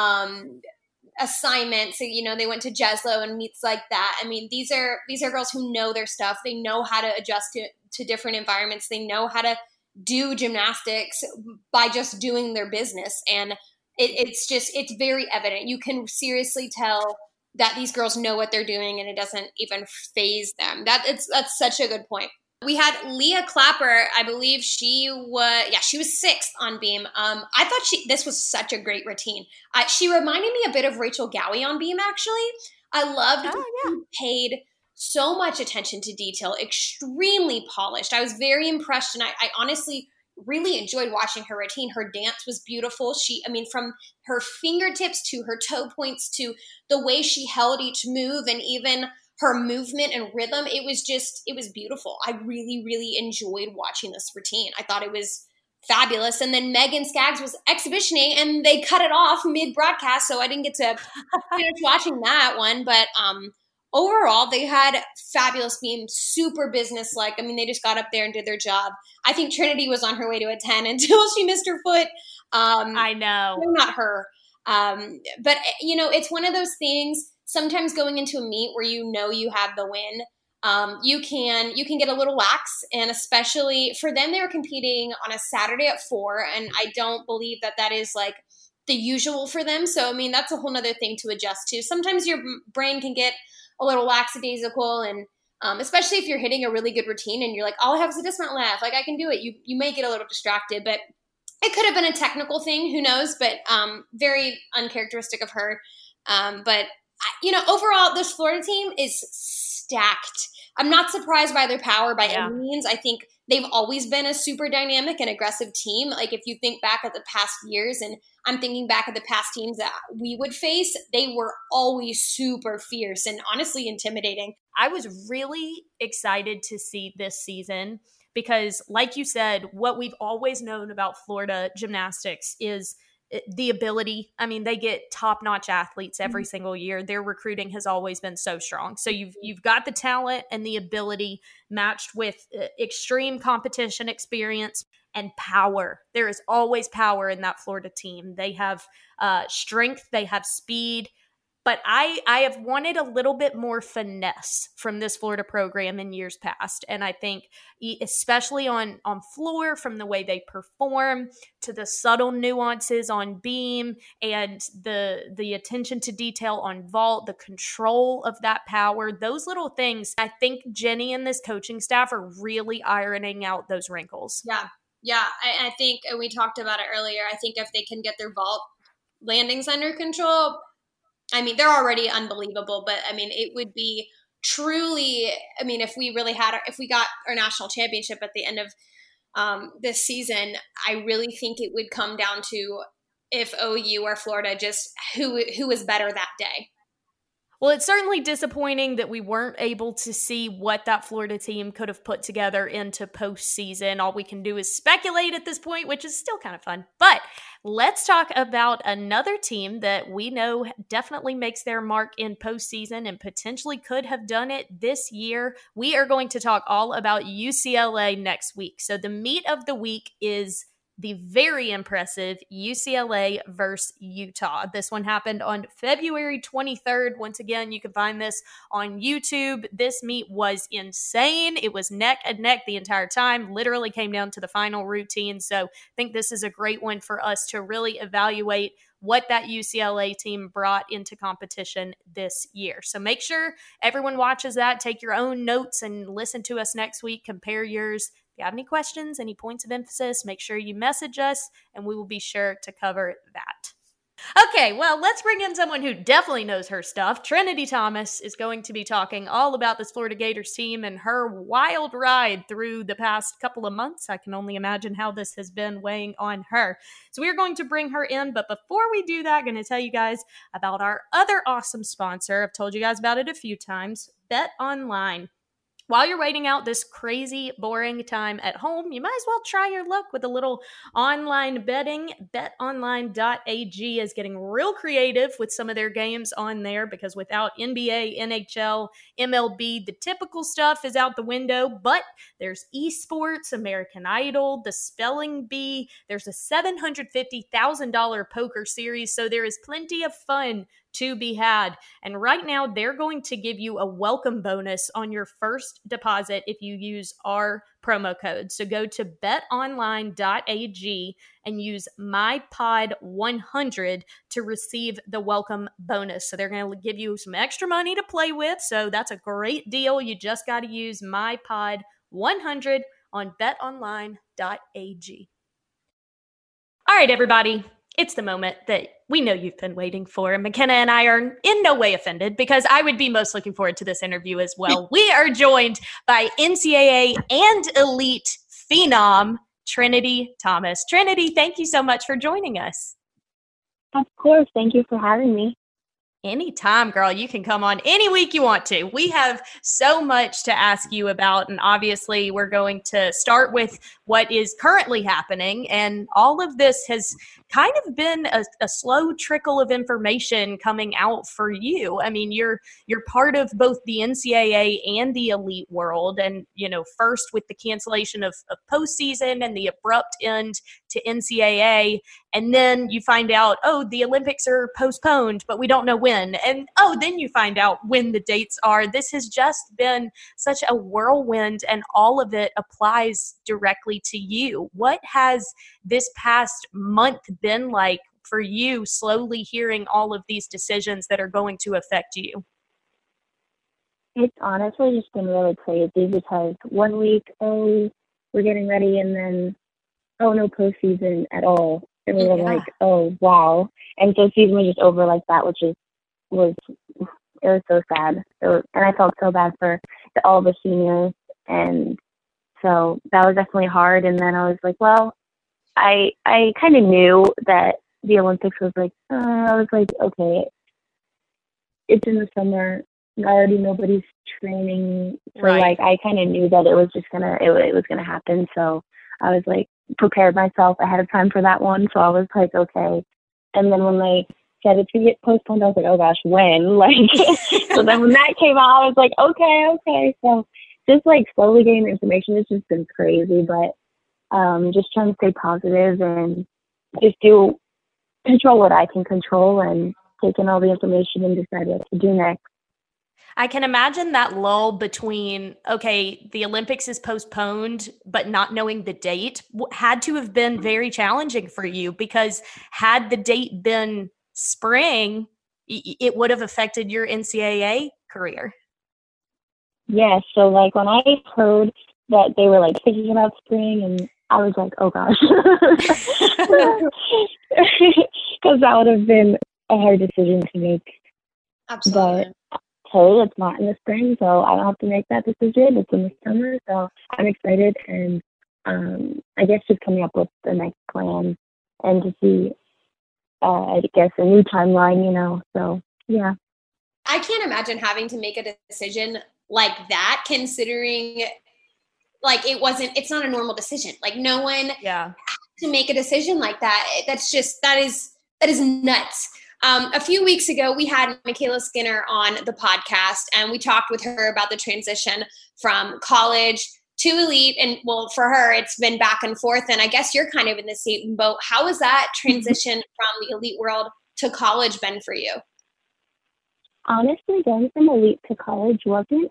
assignments. So, they went to Jeslo and meets like that. I mean, these are girls who know their stuff. They know how to adjust to different environments. They know how to do gymnastics by just doing their business. And it's very evident. You can seriously tell that these girls know what they're doing, and it doesn't even faze them. That's such a good point. We had Leah Clapper. I believe she was 6th on beam. I thought this was such a great routine. She reminded me a bit of Rachel Gowie on beam, actually. I loved that she paid so much attention to detail, extremely polished. I was very impressed, and I honestly really enjoyed watching her routine. Her dance was beautiful. From her fingertips to her toe points to the way she held each move, and even her movement and rhythm, it was beautiful. I really, really enjoyed watching this routine. I thought it was fabulous. And then Megan Skaggs was exhibitioning, and they cut it off mid-broadcast, so I didn't get to finish watching that one. But overall, they had fabulous beam, super business-like. They just got up there and did their job. I think Trinity was on her way to a 10 until she missed her foot. I know. Not her. But, it's one of those things. Sometimes going into a meet where you have the win, you can get a little lax, and especially for them, they were competing on a Saturday at 4, and I don't believe that is like the usual for them. So that's a whole nother thing to adjust to. Sometimes your brain can get a little lackadaisical, and especially if you're hitting a really good routine and you're like, all I have is a dismount left, like I can do it. You may get a little distracted, but it could have been a technical thing, who knows? But very uncharacteristic of her. But overall, this Florida team is stacked. I'm not surprised by their power by any means. I think they've always been a super dynamic and aggressive team. Like, if you think back at the past years, and I'm thinking back at the past teams that we would face, they were always super fierce and honestly intimidating. I was really excited to see this season because, like you said, what we've always known about Florida gymnastics is the ability. They get top-notch athletes every single year. Their recruiting has always been so strong. So you've got the talent and the ability matched with extreme competition experience and power. There is always power in that Florida team. They have strength, they have speed, but I have wanted a little bit more finesse from this Florida program in years past. And I think especially on floor, from the way they perform to the subtle nuances on beam and the attention to detail on vault, the control of that power, those little things, I think Jenny and this coaching staff are really ironing out those wrinkles. Yeah. I think, and we talked about it earlier, I think if they can get their vault landings under control, they're already unbelievable, but it would be truly, if we got our national championship at the end of this season, I really think it would come down to if OU or Florida, just who is better that day. Well, it's certainly disappointing that we weren't able to see what that Florida team could have put together into postseason. All we can do is speculate at this point, which is still kind of fun. But let's talk about another team that we know definitely makes their mark in postseason and potentially could have done it this year. We are going to talk all about UCLA next week. So the meet of the week is the very impressive UCLA versus Utah. This one happened on February 23rd. Once again, you can find this on YouTube. This meet was insane. It was neck and neck the entire time, literally came down to the final routine. So I think this is a great one for us to really evaluate what that UCLA team brought into competition this year. So make sure everyone watches that, take your own notes, and listen to us next week, compare yours. If you have any questions, any points of emphasis, make sure you message us, and we will be sure to cover that. Okay, well, let's bring in someone who definitely knows her stuff. Trinity Thomas is going to be talking all about this Florida Gators team and her wild ride through the past couple of months. I can only imagine how this has been weighing on her. So we're going to bring her in, but before we do that, I'm going to tell you guys about our other awesome sponsor. I've told you guys about it a few times, Bet Online. While you're waiting out this crazy, boring time at home, you might as well try your luck with a little online betting. BetOnline.ag is getting real creative with some of their games on there because without NBA, NHL, MLB, the typical stuff is out the window, but there's esports, American Idol, the Spelling Bee, there's a $750,000 poker series, so there is plenty of fun to be had. And right now, they're going to give you a welcome bonus on your first deposit if you use our promo code. So go to betonline.ag and use MyPod100 to receive the welcome bonus. So they're going to give you some extra money to play with. So that's a great deal. You just got to use MyPod100 on betonline.ag. All right, everybody. It's the moment that we know you've been waiting for. McKenna and I are in no way offended because I would be most looking forward to this interview as well. We are joined by NCAA and elite phenom, Trinity Thomas. Trinity, thank you so much for joining us. Of course. Thank you for having me. Anytime, girl. You can come on any week you want to. We have so much to ask you about, and obviously we're going to start with what is currently happening, and all of this has kind of been a slow trickle of information coming out for you. I mean, you're part of both the NCAA and the elite world, and, you know, first with the cancellation of postseason and the abrupt end to NCAA, and then you find out, oh, the Olympics are postponed, but we don't know when. And, oh, then you find out when the dates are. This has just been such a whirlwind, and all of it applies directly to you. What has this past month been like for you, slowly hearing all of these decisions that are going to affect you? It's honestly just been really crazy because 1 week, oh, we're getting ready, and then, oh, no postseason at all. And we were like, oh, wow. And so season was just over like that, which was so sad. And I felt so bad for all the seniors. And so that was definitely hard. And then I was like, well, I kind of knew that the Olympics was like, I was like, okay, it's in the summer. Already nobody's training. So like, I kind of knew that it was just it was gonna happen. So I was like, prepared myself ahead of time for that one. So I was like, okay. And then when they said it could get postponed, I was like, oh gosh, when? Like, so then when that came out, I was like, okay. So just like slowly getting the information, it's just been crazy, but just trying to stay positive and just control what I can control and take in all the information and decide what to do next. I can imagine that lull between, okay, the Olympics is postponed, but not knowing the date had to have been very challenging for you, because had the date been spring, it would have affected your NCAA career. Yeah, so like when I heard that they were like thinking about spring, and I was like, oh gosh, because that would have been a hard decision to make. Absolutely. But hey, it's not in the spring, so I don't have to make that decision. It's in the summer, so I'm excited, and I guess just coming up with the next plan and to see, I guess, a new timeline, you know, so yeah. I can't imagine having to make a decision like that, considering like it's not a normal decision. Like no one has to make a decision like that. That is nuts. A few weeks ago, we had Michaela Skinner on the podcast, and we talked with her about the transition from college to elite. And well, for her, it's been back and forth. And I guess you're kind of in the same boat. How has that transition from the elite world to college been for you? Honestly, going from elite to college wasn't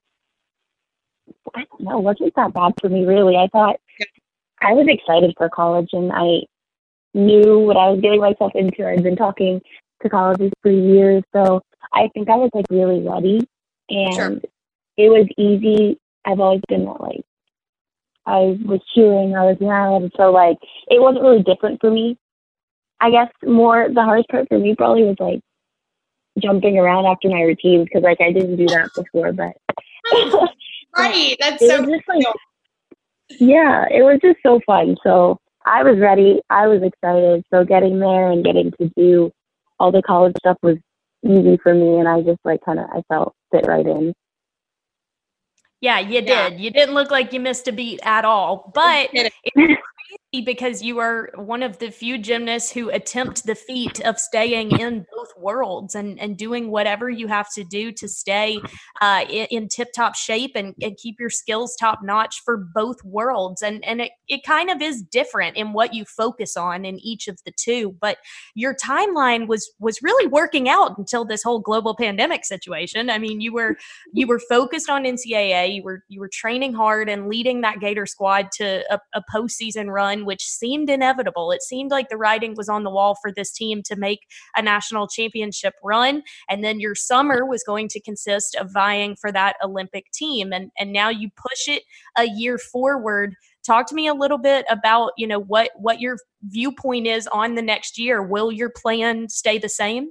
that bad for me, really. I thought I was excited for college, and I knew what I was getting myself into. I'd been talking to colleges for years, so I think I was like really ready, and it was easy. I've always been that, like, I was cheering, I was mad, so like it wasn't really different for me. I guess the hardest part for me probably was like jumping around after my routines because like I didn't do that before, but Right. That's it so was just like, yeah, it was just so fun. So I was ready. I was excited. So getting there and getting to do all the college stuff was easy for me, and I just like I felt fit right in. Yeah, you did. You didn't look like you missed a beat at all, but it's crazy because you are one of the few gymnasts who attempt the feat of staying in both worlds and doing whatever you have to do to stay in tip-top shape and keep your skills top-notch for both worlds. And it kind of is different in what you focus on in each of the two. But your timeline was really working out until this whole global pandemic situation. I mean, you were focused on NCAA. You were training hard and leading that Gator squad to a postseason run, which seemed inevitable. It seemed like the writing was on the wall for this team to make a national championship run. And then your summer was going to consist of vying for that Olympic team. And now you push it a year forward. Talk to me a little bit about, what your viewpoint is on the next year. Will your plan stay the same?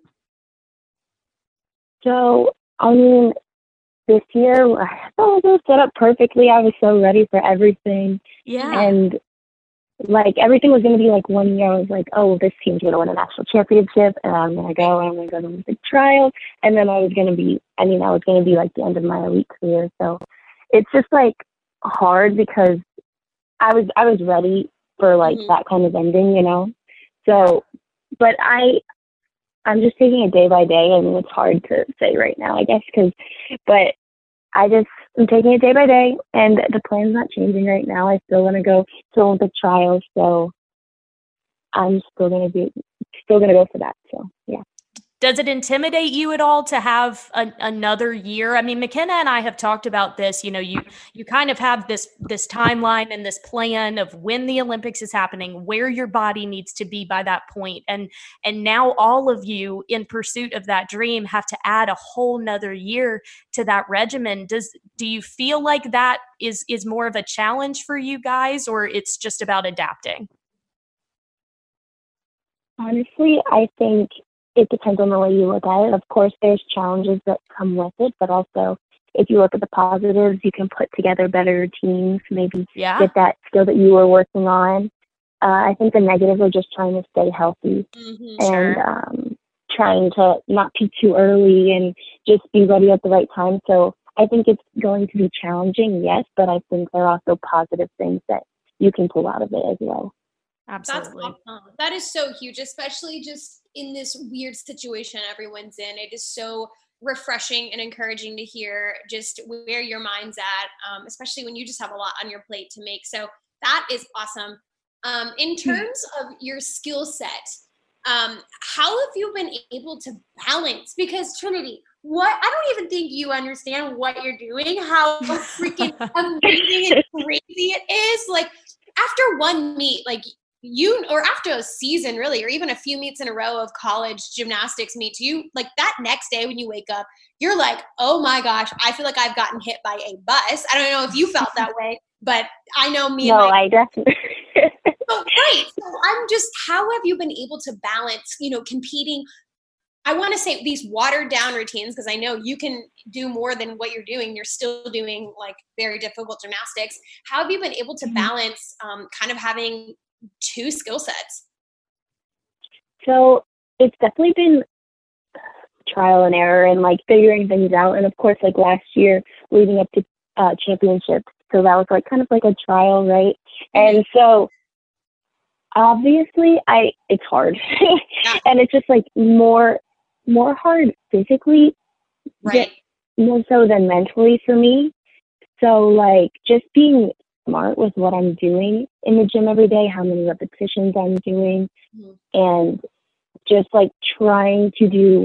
So, I mean, this year, I thought it was set up perfectly. I was so ready for everything. Yeah. And, like, everything was going to be, like, 1 year. I was like, oh, this team's going to win a national championship, and I'm going to go, and I'm going to go to Olympic trials. And then I was going to be, like, the end of my elite career. So it's just, like, hard because I was ready for, like, that kind of ending, So, but I'm just taking it day by day. I mean, it's hard to say right now, I guess, but I'm taking it day by day, and the plan's not changing right now. I still want to go to Olympic trials, so I'm still going to go for that. So, yeah. Does it intimidate you at all to have another year? I mean, McKenna and I have talked about this. You kind of have this timeline and this plan of when the Olympics is happening, where your body needs to be by that point. And now all of you in pursuit of that dream have to add a whole nother year to that regimen. Do you feel like that is more of a challenge for you guys, or it's just about adapting? Honestly, I think it depends on the way you look at it. Of course, there's challenges that come with it, but also if you look at the positives, you can put together better routines, maybe get that skill that you were working on. I think the negatives are just trying to stay healthy and trying to not peak too early and just be ready at the right time. So I think it's going to be challenging, yes, but I think there are also positive things that you can pull out of it as well. Absolutely. That's awesome. That is so huge, especially just in this weird situation everyone's in. It is so refreshing and encouraging to hear just where your mind's at, especially when you just have a lot on your plate to make. So that is awesome. In terms of your skill set, how have you been able to balance? Because Trinity, I don't even think you understand what you're doing, how freaking amazing and crazy it is. Like after one meet, or after a season really, or even a few meets in a row of college gymnastics meets, you like that next day when you wake up, you're like, oh my gosh, I feel like I've gotten hit by a bus. I don't know if you felt that way, but I know me. No, I definitely. Oh, right. So how have you been able to balance, competing? I want to say these watered down routines, because I know you can do more than what you're doing. You're still doing like very difficult gymnastics. How have you been able to balance kind of having two skill sets? So it's definitely been trial and error and like figuring things out. And of course, like last year leading up to championships, so that was like kind of like a trial, right? And so obviously it's hard and it's just like more hard physically, right? More so than mentally for me. So like just being smart with what I'm doing in the gym every day, how many repetitions I'm doing, and just like trying to do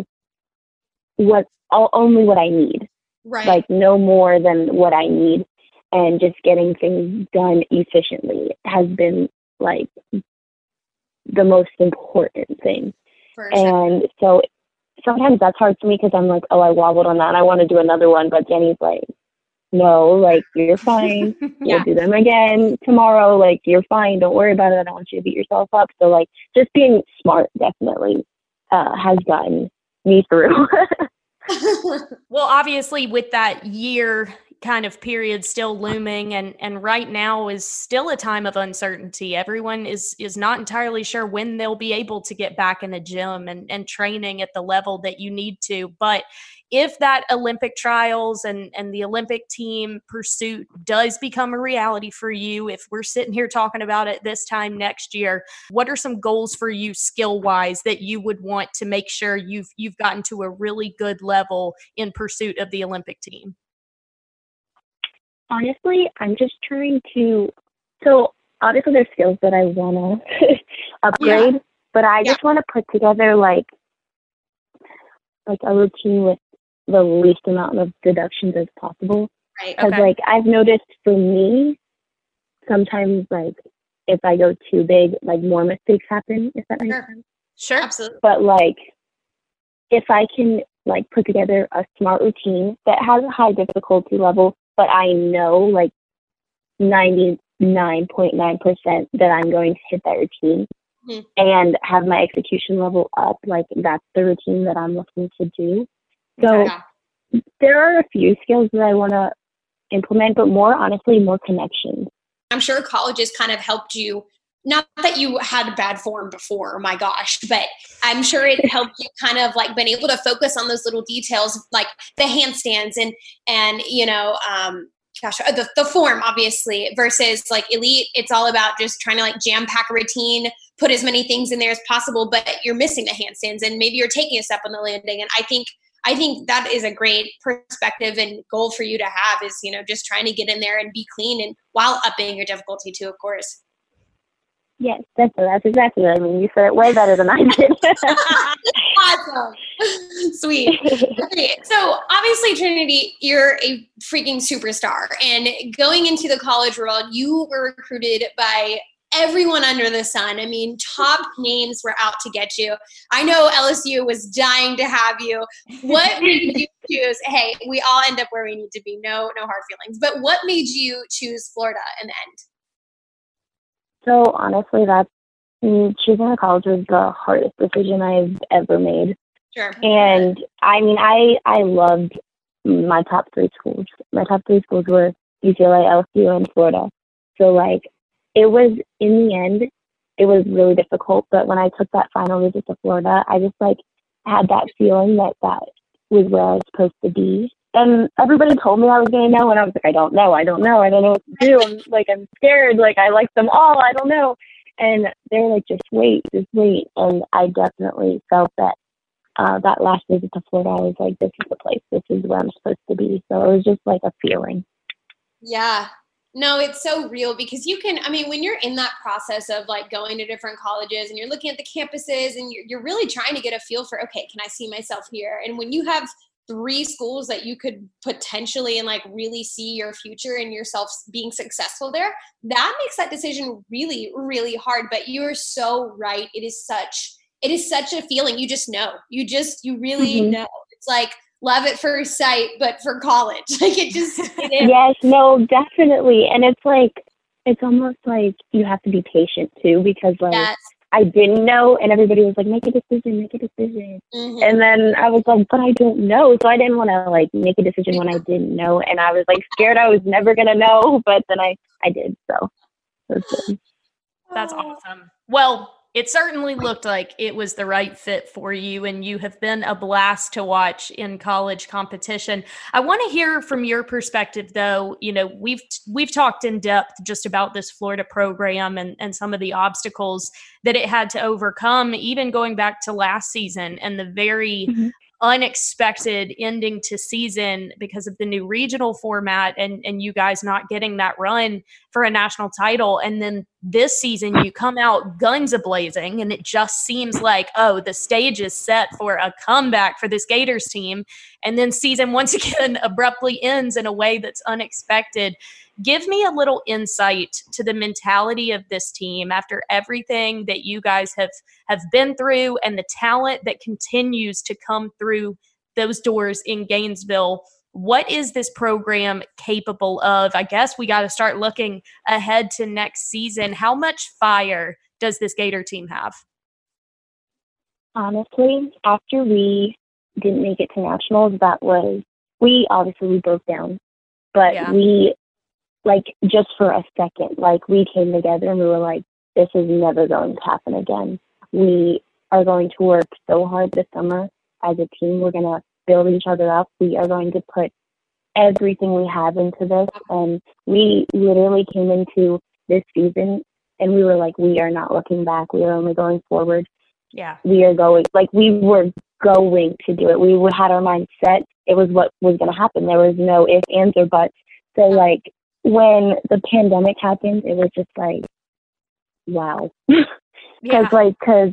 only what I need, right? Like no more than what I need, and just getting things done efficiently has been like the most important thing. And so sometimes that's hard for me because I'm like, oh, I wobbled on that and I want to do another one, but Jenny's like, no, like, you're fine. We'll do them again tomorrow. Like, you're fine. Don't worry about it. I don't want you to beat yourself up. So, like, just being smart definitely has gotten me through. Well, obviously, with that year kind of period still looming, and right now is still a time of uncertainty. Everyone is not entirely sure when they'll be able to get back in a gym and training at the level that you need to. But if that Olympic trials and the Olympic team pursuit does become a reality for you, if we're sitting here talking about it this time next year, what are some goals for you skill-wise that you would want to make sure you've gotten to a really good level in pursuit of the Olympic team? Honestly, I'm just trying to, so obviously there's skills that I want to upgrade, but I just want to put together like a routine with the least amount of deductions as possible. Right. Because like I've noticed for me, sometimes like if I go too big, like more mistakes happen, if that makes sense. Sure. Absolutely. But like if I can like put together a smart routine that has a high difficulty level, but I know like 99.9% that I'm going to hit that routine and have my execution level up, like that's the routine that I'm looking to do. So there are a few skills that I want to implement, but more honestly, more connections. I'm sure colleges kind of helped you. Not that you had bad form before, oh my gosh, but I'm sure it helped you kind of like been able to focus on those little details, like the handstands and you know, the form obviously versus like elite. It's all about just trying to like jam pack a routine, put as many things in there as possible, but you're missing the handstands and maybe you're taking a step on the landing. And I think that is a great perspective and goal for you to have is, you know, just trying to get in there and be clean and while upping your difficulty too, of course. Yes, that's exactly what I mean. You said it way better than I did. Awesome. Sweet. Okay. So obviously, Trinity, you're a freaking superstar. And going into the college world, you were recruited by everyone under the sun. I mean, top names were out to get you. I know LSU was dying to have you. What made you choose? Hey, we all end up where we need to be. No hard feelings. But what made you choose Florida in the end? So honestly, choosing a college was the hardest decision I've ever made. Sure. And I mean, I loved my top three schools. My top three schools were UCLA, LSU, and Florida. So like, it was, in the end, it was really difficult. But when I took that final visit to Florida, I just like had that feeling that was where I was supposed to be. And everybody told me I was going to know, and I was like, I don't know what to do. I'm scared. Like, I like them all. I don't know. And they were like, just wait. And I definitely felt that that last visit to Florida, I was like, this is the place. This is where I'm supposed to be. So it was just like a feeling. Yeah. No, it's so real because you can, I mean, when you're in that process of like going to different colleges and you're looking at the campuses and you're really trying to get a feel for, okay, can I see myself here? And when you have 3 schools that you could potentially and like really see your future and yourself being successful there, that makes that decision really, really hard. But you are so right. It is such a feeling. You just know. You really know. It's like love at first sight, but for college. Like it is. Yes, no, definitely. And it's like, it's almost like you have to be patient too, because like, yes. I didn't know, and everybody was like, make a decision. And then I was like, but I don't know. So I didn't want to like make a decision when I didn't know. And I was like scared I was never going to know, but then I did. So that's awesome. Well, it certainly looked like it was the right fit for you, and you have been a blast to watch in college competition. I want to hear from your perspective, though. You know, we've talked in depth just about this Florida program and some of the obstacles that it had to overcome, even going back to last season and the very unexpected ending to season because of the new regional format and you guys not getting that run for a national title. And then this season you come out guns a-blazing, and it just seems like, oh, the stage is set for a comeback for this Gators team. And then season once again abruptly ends in a way that's unexpected. Give me a little insight to the mentality of this team after everything that you guys have been through and the talent that continues to come through those doors in Gainesville. what is this program capable of? I guess we got to start looking ahead to next season. How much fire does this Gator team have? Honestly, after we didn't make it to nationals, we broke down. But we, just for a second, we came together and we were like, this is never going to happen again. We are going to work so hard this summer as a team. We're going to build each other up. We are going to put everything we have into this. And we literally came into this season and we were like, we are not looking back. We are only going forward. Yeah. We were going to do it. We had our mind set. It was what was going to happen. There was no ifs, ands, or buts. So, when the pandemic happened, it was just wow. Because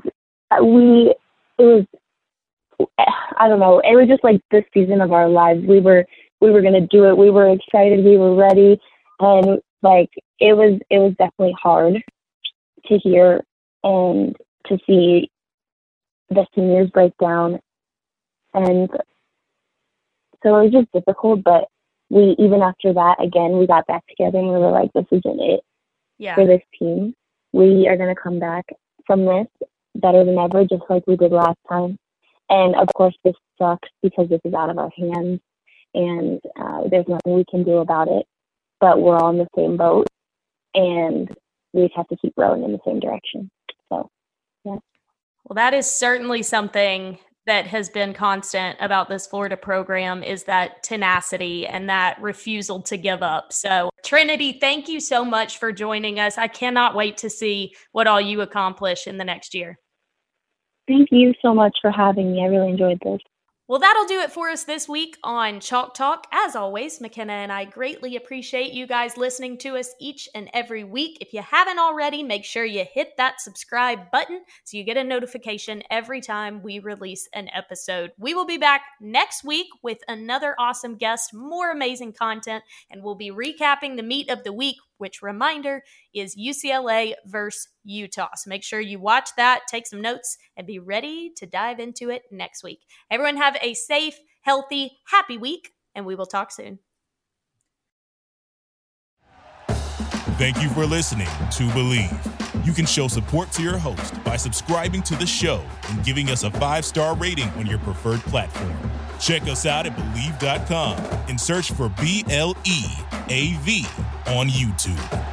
I don't know, it was just this season of our lives. We were going to do it. We were excited. We were ready. And it was definitely hard to hear and to see the seniors break down. And so it was just difficult, but even after that, again, we got back together and we were like, this isn't it for this team. We are going to come back from this better than ever, just like we did last time. And of course, this sucks because this is out of our hands and there's nothing we can do about it, but we're all in the same boat and we just have to keep rowing in the same direction. So, yeah. Well, that is certainly something that has been constant about this Florida program, is that tenacity and that refusal to give up. So, Trinity, thank you so much for joining us. I cannot wait to see what all you accomplish in the next year. Thank you so much for having me. I really enjoyed this. Well, that'll do it for us this week on Chalk Talk. As always, McKenna and I greatly appreciate you guys listening to us each and every week. If you haven't already, make sure you hit that subscribe button so you get a notification every time we release an episode. We will be back next week with another awesome guest, more amazing content, and we'll be recapping the meet of the week, which, reminder, is UCLA versus Utah. So make sure you watch that, take some notes, and be ready to dive into it next week. Everyone have a safe, healthy, happy week, and we will talk soon. Thank you for listening to Believe. You can show support to your host by subscribing to the show and giving us a 5-star rating on your preferred platform. Check us out at Believe.com and search for BLEAV on YouTube.